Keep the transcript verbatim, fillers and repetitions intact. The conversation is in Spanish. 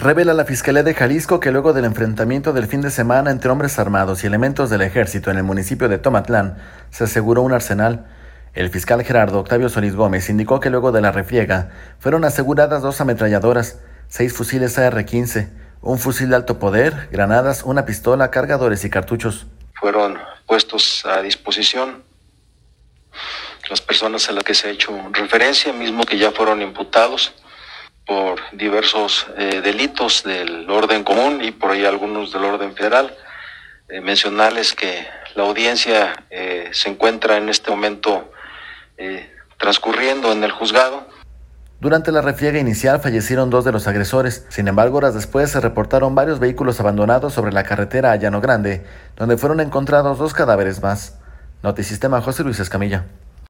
Revela la Fiscalía de Jalisco que luego del enfrentamiento del fin de semana entre hombres armados y elementos del ejército en el municipio de Tomatlán, se aseguró un arsenal. El fiscal Gerardo Octavio Solís Gómez indicó que luego de la refriega fueron aseguradas dos ametralladoras, seis fusiles A R quince, un fusil de alto poder, granadas, una pistola, cargadores y cartuchos. Fueron puestos a disposición las personas a las que se ha hecho referencia, mismo que ya fueron imputados por diversos eh, delitos del orden común y por ahí algunos del orden federal. Eh, mencionarles que la audiencia eh, se encuentra en este momento eh, transcurriendo en el juzgado. Durante la refriega inicial fallecieron dos de los agresores. Sin embargo, horas después se reportaron varios vehículos abandonados sobre la carretera a Llano Grande, donde fueron encontrados dos cadáveres más. Notisistema, José Luis Escamilla.